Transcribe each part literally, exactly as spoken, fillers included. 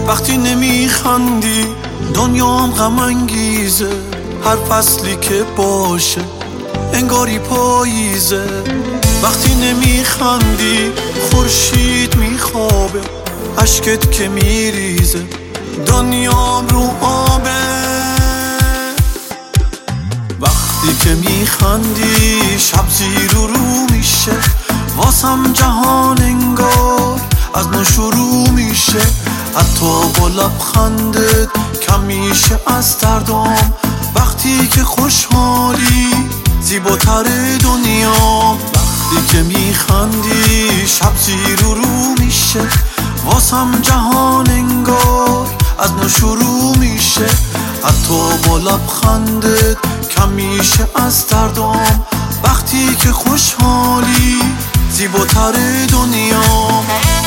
وقتی نمیخندی دنیام غم انگیزه، هر فصلی که باشه انگاری پاییزه. وقتی نمیخندی خورشید میخوابه، اشکت که میریزه دنیام رو آبه. وقتی که میخندی شب زیر و رو میشه، واسم جهان انگار از نو شروع میشه. حتی با لبخندت کم میشه از دردام، وقتی که خوشحالی زیباتر دنیام. وقتی که میخندی شب زیر و رو میشه، واسم جهان انگار از نو شروع میشه. حتی با لبخندت کم میشه از دردام، وقتی که خوشحالی زیباتر دنیام.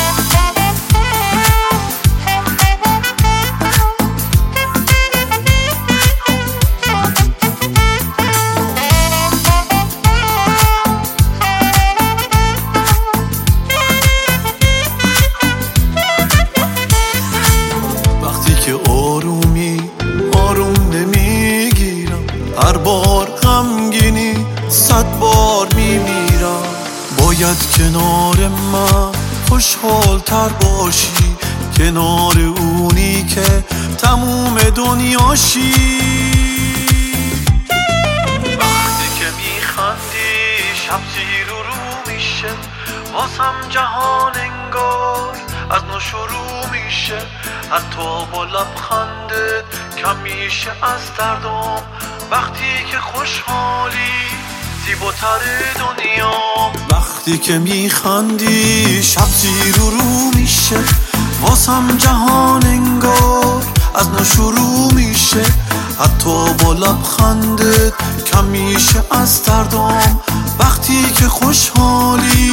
که آرومی آروم نمیگیرم، هر بار غمگینی صد بار میمیرم. باید کنار من خوشحال تر باشی، کنار اونی که تموم دنیاشی. وقتی که میخندی شب زیر و رو میشه، واسم جهان انگار از نو شروع میشه. حتی با لبخندت کم میشه از دردام، وقتی که خوشحالی زیباتر دنیام. وقتی که میخندی شب زیر و رو میشه، واسم جهان انگار از نو شروع میشه. حتی با لبخندت کم میشه از دردام، وقتی که خوشحالی